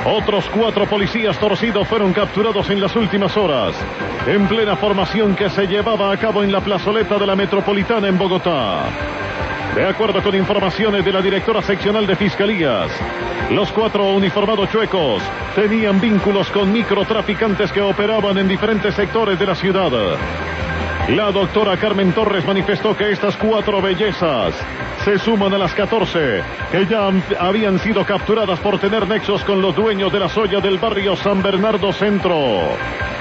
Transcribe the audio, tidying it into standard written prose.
Otros 4 policías torcidos fueron capturados en las últimas horas, en plena formación que se llevaba a cabo en la plazoleta de la Metropolitana en Bogotá. De acuerdo con informaciones de la directora seccional de Fiscalías, los 4 uniformados chuecos tenían vínculos con microtraficantes que operaban en diferentes sectores de la ciudad. La doctora Carmen Torres manifestó que estas 4 bellezas se suman a las 14 que ya habían sido capturadas por tener nexos con los dueños de la soya del barrio San Bernardo Centro.